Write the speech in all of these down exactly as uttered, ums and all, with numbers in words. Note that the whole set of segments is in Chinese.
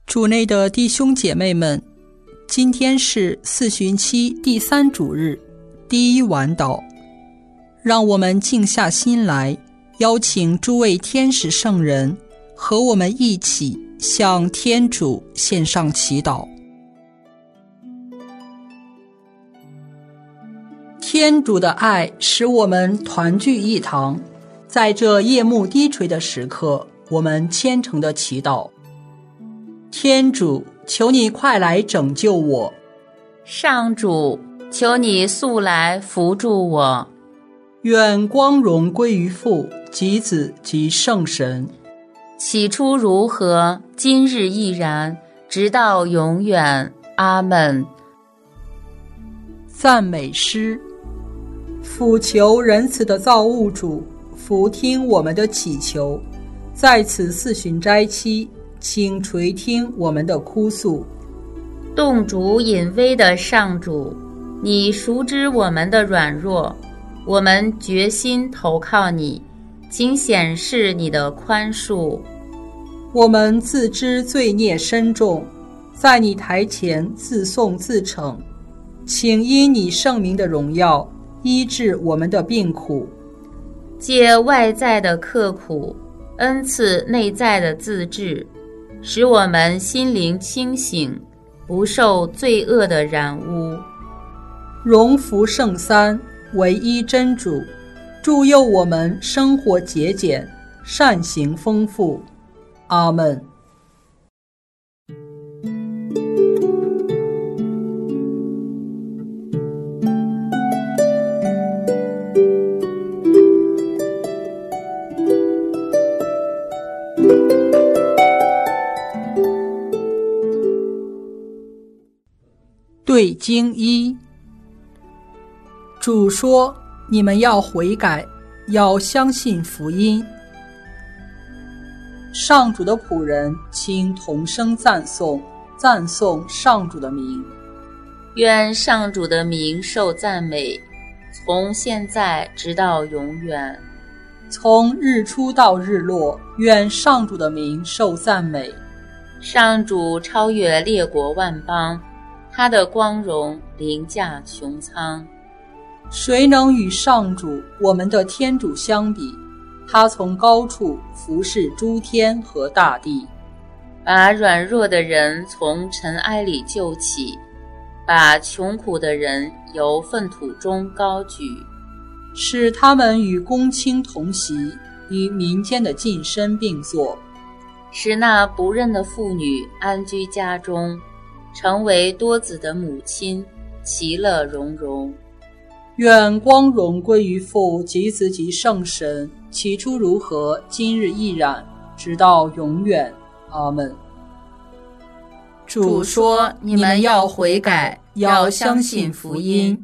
主内的弟兄姐妹们，今天是四旬期第三主日，第一晚祷。让我们静下心来，邀请诸位天使圣人和我们一起向天主献上祈祷。天主的爱使我们团聚一堂，在这夜幕低垂的时刻，我们虔诚地祈祷。天主，求你快来拯救我。 上主，求你速来扶助我。 愿光荣归于父及子及圣神。 起初如何，今日亦然，直到永远。阿们。 赞美诗。俯求仁慈的造物主，俯听我们的祈求，在此四旬斋期，请垂听我们的哭诉。 动主隐微的上主，你熟知我们的软弱，我们决心投靠你，请显示你的宽恕。 我们自知罪孽深重，在你台前自颂自惩，请因你圣名的荣耀医治我们的病苦， 借外在的刻苦恩赐内在的自治，使我们心灵清醒，不受罪恶的染污。 荣福圣三，唯一真主，助佑我们生活节俭，善行丰富。阿们。对经一，主说：你们要悔改，要相信福音。上主的仆人，请同声赞颂，赞颂上主的名。 愿上主的名受赞美，从现在直到永远。 从日出到日落，愿上主的名受赞美。 上主超越列国万邦，他的光荣凌驾穹苍。 谁能与上主我们的天主相比？他从高处俯视诸天和大地， 把软弱的人从尘埃里救起，把穷苦的人由粪土中高举， 使他们与公卿同席，与民间的近身并坐， 使那不认的妇女安居家中，成为多子的母亲，其乐融融。 愿光荣归于父及子及圣神，起初如何，今日亦然，直到永远。阿们。 主说：你们要悔改，要相信福音。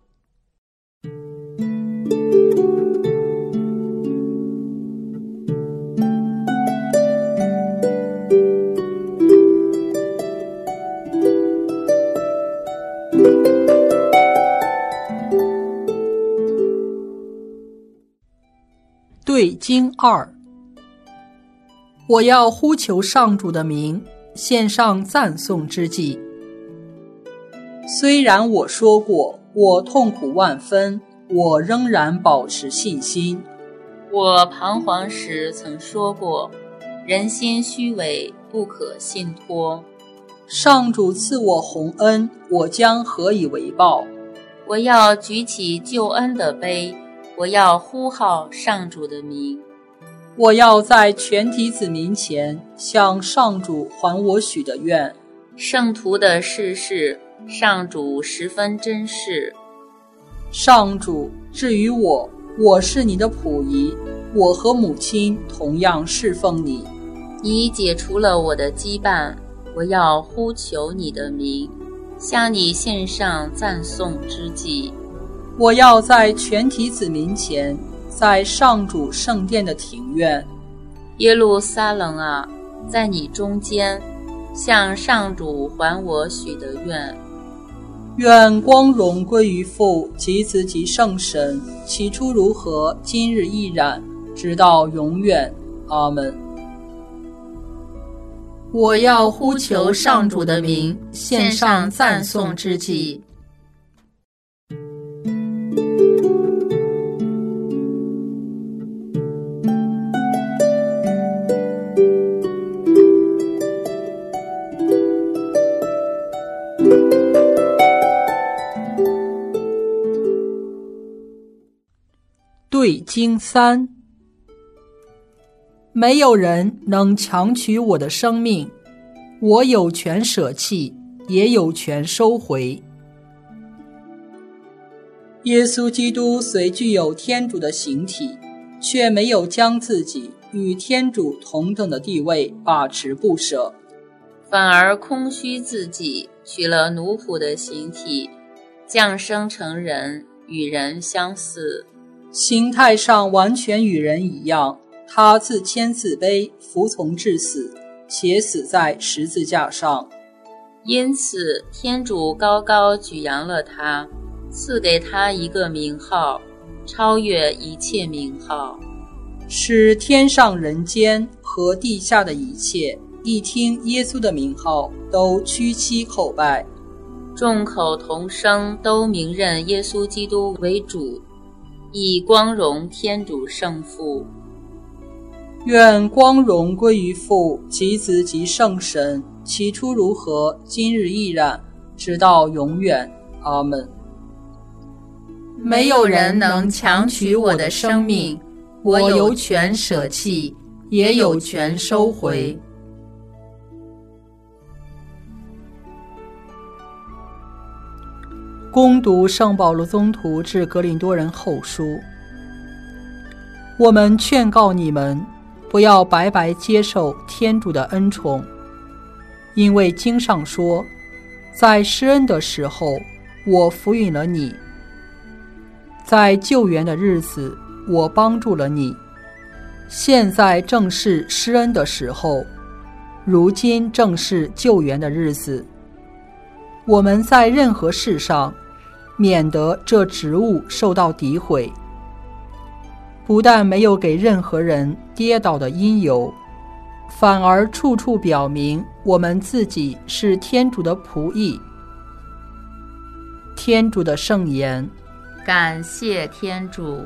对经二，我要呼求上主的名，献上赞颂之祭。虽然我说过，我痛苦万分，我仍然保持信心。 我彷徨时曾说过，人心虚伪，不可信托。 上主赐我洪恩，我将何以为报？ 我要举起救恩的杯，我要呼号上主的名。 我要在全体子民前向上主还我许的愿。 圣徒的事事，上主十分珍视。 上主，至于我，我是你的仆役，我和母亲同样侍奉你。 你解除了我的羁绊，我要呼求你的名，向你献上赞颂之祭。 我要在全体子民前，在上主圣殿的庭院。 耶路撒冷啊，在你中间，向上主还我许的愿。 愿光荣归于父及子及圣神，起初如何，今日亦然，直到永远。阿们。 我要呼求上主的名，献上赞颂之祭。 对经三，没有人能强取我的生命，我有权舍弃，也有权收回。耶稣基督虽具有天主的形体，却没有将自己与天主同等的地位把持不舍， 反而空虚自己，取了奴仆的形体，降生成人，与人相似。 形态上完全与人一样，他自谦自卑，服从至死，且死在十字架上。 因此天主高高举扬了他，赐给他一个名号，超越一切名号， 使天上人间和地下的一切一听耶稣的名号都屈膝叩拜， 众口同声都明认耶稣基督为主，以光荣天主圣父。 愿光荣归于父及子及圣神，起初如何，今日亦然，直到永远。阿们。 没有人能强取我的生命，我有权舍弃，也有权收回。 恭读圣保罗宗徒致格林多人后书。我们劝告你们，不要白白接受天主的恩宠，因为经上说，在施恩的时候，我抚允了你；在救援的日子，我帮助了你。现在正是施恩的时候，如今正是救援的日子。我们在任何事上，免得这职务受到诋毁，不但没有给任何人跌倒的因由，反而处处表明我们自己是天主的仆役。天主的圣言。 感谢天主。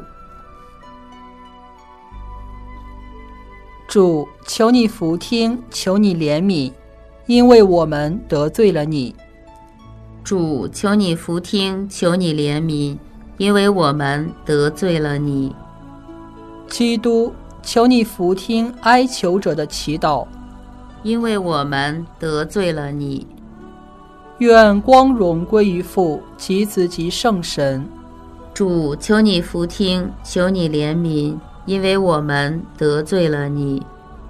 主，求你俯听，求你怜悯，因为我们得罪了你。 主，求你俯听，求你怜悯，因为我们得罪了你。 基督，求你俯听哀求者的祈祷， 因为我们得罪了你。 愿光荣归于父及子及圣神。 主，求你俯听，求你怜悯，因为我们得罪了你。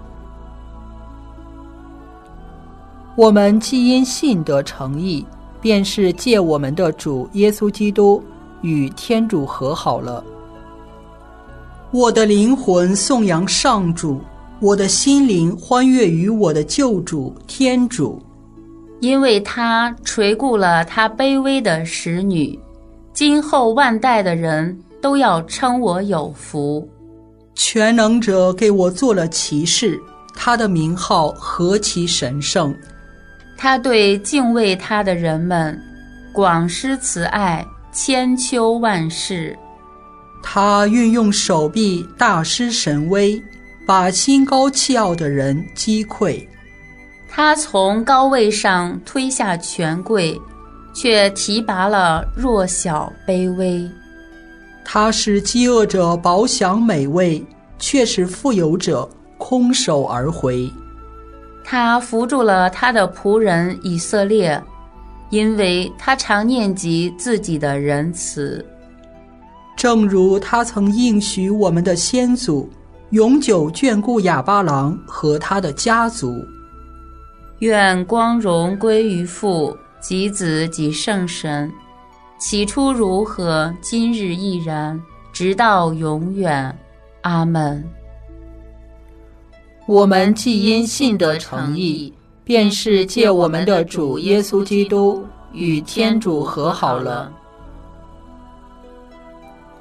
我们既因信得诚意，便是借我们的主耶稣基督与天主和好了。我的灵魂颂扬上主，我的心灵欢悦于我的救主天主， 因为他垂顾了他卑微的使女，今后万代的人都要称我有福。 全能者给我做了骑士，他的名号何其神圣！ 他对敬畏他的人们广施慈爱，千秋万世。 他运用手臂大施神威，把心高气傲的人击溃。 他从高位上推下权贵，却提拔了弱小卑微。 他使饥饿者饱享美味，却使富有者空手而回。 他扶助了他的仆人以色列，因为他常念及自己的仁慈。 正如他曾应许我们的先祖，永久眷顾亚巴郎和他的家族。 愿光荣归于父及子及圣神，起初如何，今日亦然，直到永远。阿们。 我们既因信得诚意，便是借我们的主耶稣基督与天主和好了。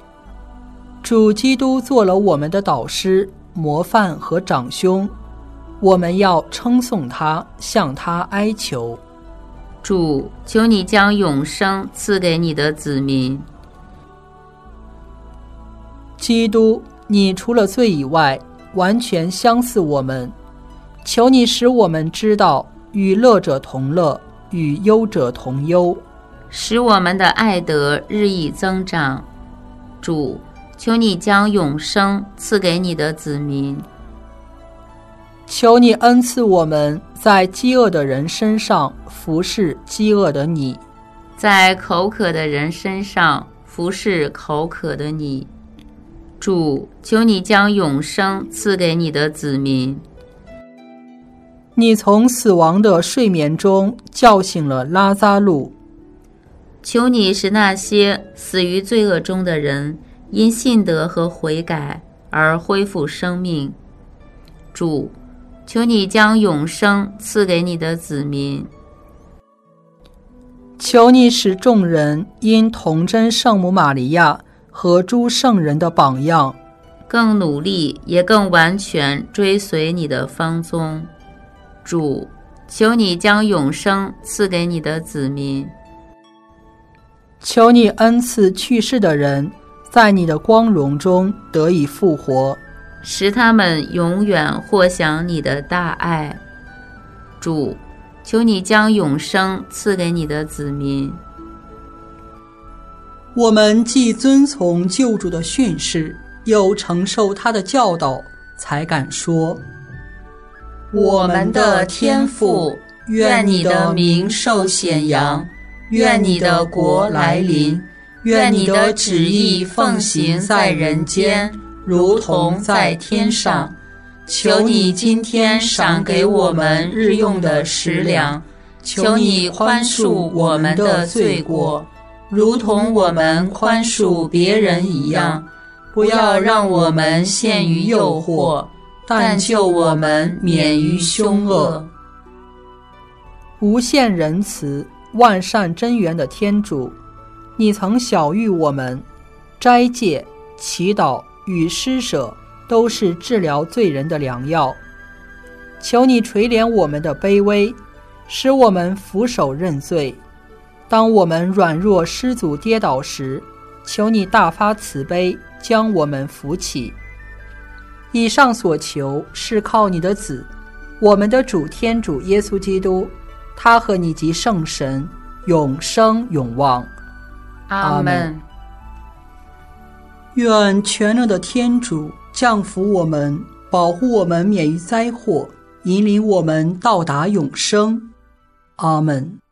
主基督做了我们的导师、模范和长兄， 我们要称颂他，向他哀求。 主，求你将永生赐给你的子民。 基督，你除了罪以外，完全相似我们。求你使我们知道，与乐者同乐，与忧者同忧， 使我们的爱德日益增长。主，求你将永生赐给你的子民。 求你恩赐我们在饥饿的人身上服侍饥饿的你， 在口渴的人身上服侍口渴的你。主，求你将永生赐给你的子民。 你从死亡的睡眠中叫醒了拉匝路， 求你使那些死于罪恶中的人因信德和悔改而恢复生命。主，求你将永生赐给你的子民。 求你使众人因童真圣母玛利亚和诸圣人的榜样， 更努力也更完全追随你的芳踪。主，求你将永生赐给你的子民。 求你恩赐去世的人在你的光荣中得以复活， 使他们永远获享你的大爱。主，求你将永生赐给你的子民。 我们既遵从救主的训示，又承受他的教导，才敢说： 我们的天父，愿你的名受显扬，愿你的国来临，愿你的旨意奉行在人间，如同在天上。求你今天赏给我们日用的食粮，求你宽恕我们的罪过，如同我们宽恕别人一样，不要让我们陷于诱惑，但救我们免于凶恶。 无限仁慈、万善真源的天主，你曾晓谕我们，斋戒、祈祷与施舍都是治疗罪人的良药。求你垂怜我们的卑微，使我们俯首认罪。当我们软弱失足跌倒时，求你大发慈悲，将我们扶起。以上所求是靠你的子，我们的主天主耶稣基督，他和你及圣神永生永望。 阿们。 愿全能的天主降福我们，保护我们免于灾祸，引领我们到达永生。阿们。